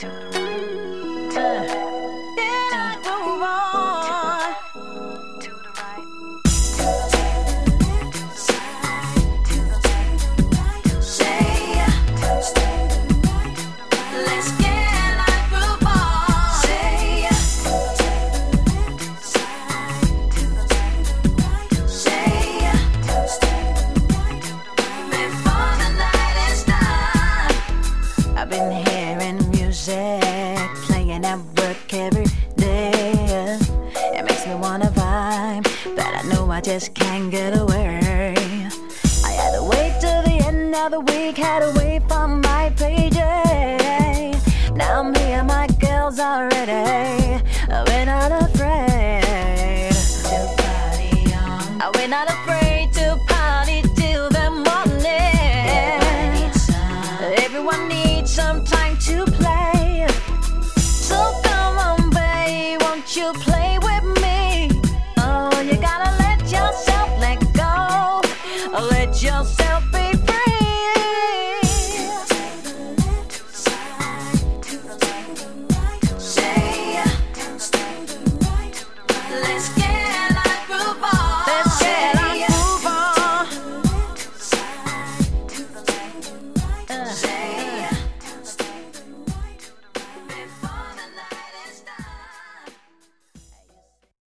Playing at work every day. It makes me wanna vibe, but I know I just can't get away. I had to wait till the end of the week, had to wait for my payday. Now I'm here, my girls are ready. We're not afraid to party on. We're not afraid to party till the morning. Everyone needs some time to play. So come on, babe, won't you play with me? Oh, you gotta let yourself let go. Let yourself